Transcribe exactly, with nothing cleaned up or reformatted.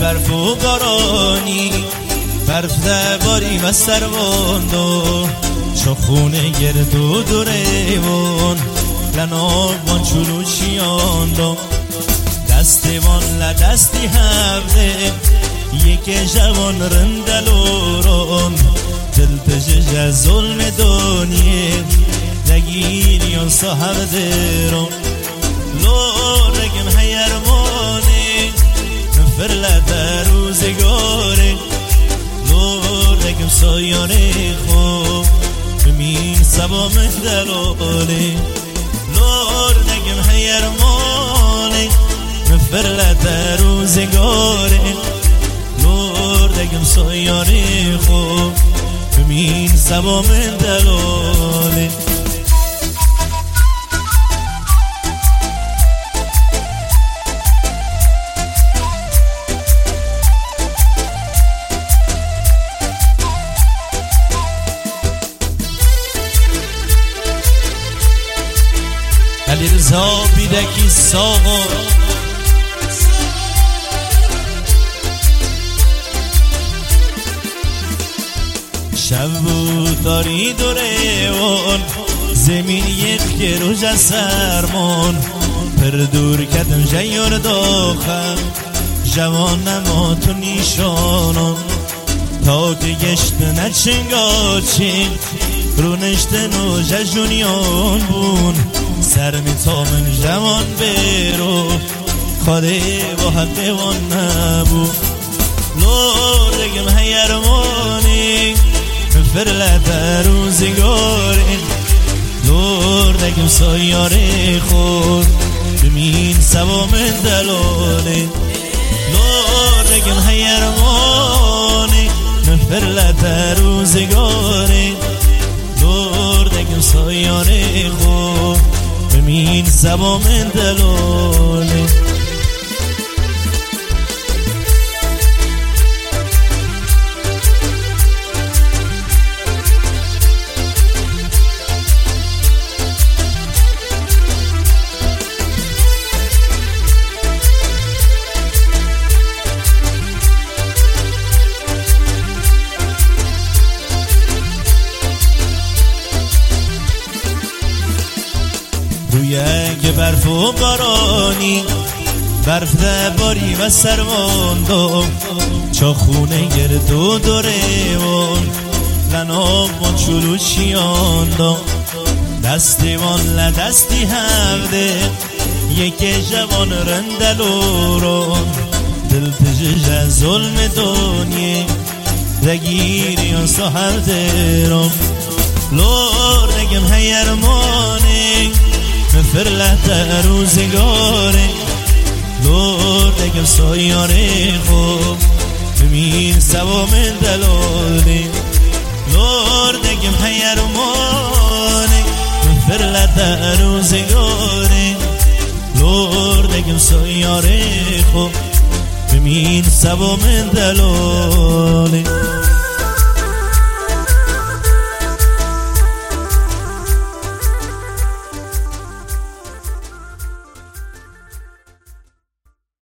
برف و بارانی برف ده باری و سرواندو چو خونه گردو دوریوان لنابان چلوچیاندو دستیوان لدستی هفته یک جوان رندلوران دل تجج ظلم دنیه نگیریان صاحب درون لورگم هیرمانه نفرلت روزگاره لورگم سایانه خوب بمین سبا مهدلاله لورگم هیرمانه نفرلت روزگاره لورگم سایانه خوب بمین سبا مهدلاله علی رضا بیدکی ساقا شب بود داری دوریوان زمین یک که روز سرمان پر دور کدم جیان داخل جوان نما تو نیشانم تا که گشت نچنگا چین رو نشتن و ججونیان بون سر می تا من جوان بیرو خواده با حق وان نبو لورگم هیرمانی فرلت روزگاره لورگم سایاره خود بمین سبا من دلاله لورگم هیرمانی فرلت روزگاره لورگم سایاره خود بمین سبا من دلاله رویه برف و بارانی برف ده باری و سرواندو چو خونه گردو دوریوان لنابان چلوچیاندو دستیوان لدستی هفته یک جوان رندلوران دل تجج ظلم دنیه رگیریان صاحب درون لورگم هیرمانه فرلت روزگاره لورگم سایاره خوب بمین سبا من دلاله لورگم هیرمانه فرلت روزگاره لورگم سایاره خوب بمین سبا من دلاله